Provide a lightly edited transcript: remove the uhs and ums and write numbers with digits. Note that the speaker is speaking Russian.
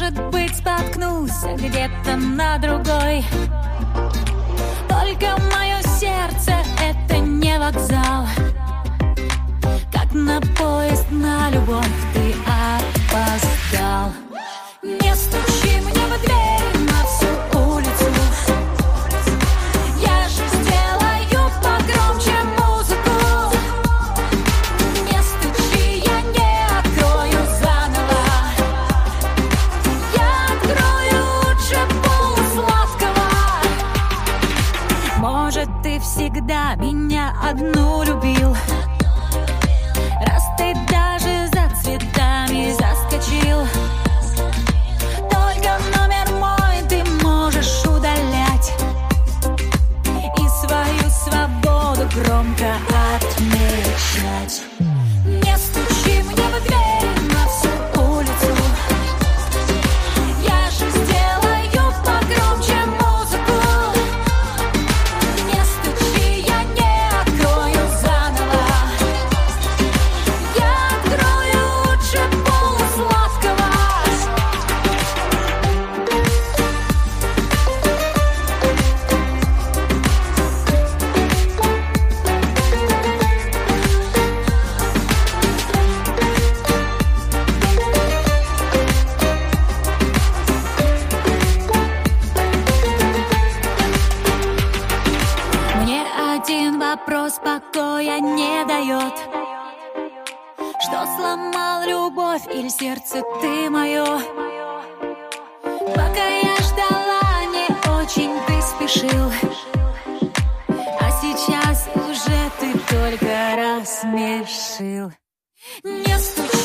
Может быть, споткнулся где-то на другой. Только мое сердце — это не вокзал. Как на поезд на любовь ты опоздал. Не стучи мне в дверь на всю улицу. Я же сделаю погромче музыку. Не стучи, я не открою заново. Я открою лучше полусладкого. Может, ты всегда меня одну любил, раз ты даже за цветами заскочил. Только номер мой ты можешь удалять и свою свободу громко отмечать. Не стучи мне в дверь на всю улицу. Я же сделаю погромче музыку. Не стучи, я не открою заново. Я открою лучше полусладкого. Мне один вопрос покоя не дает. Что сломал любовь или сердце ты мое? Пока я ждала, не очень ты спешил, а сейчас уже ты только рассмешил. Не стучи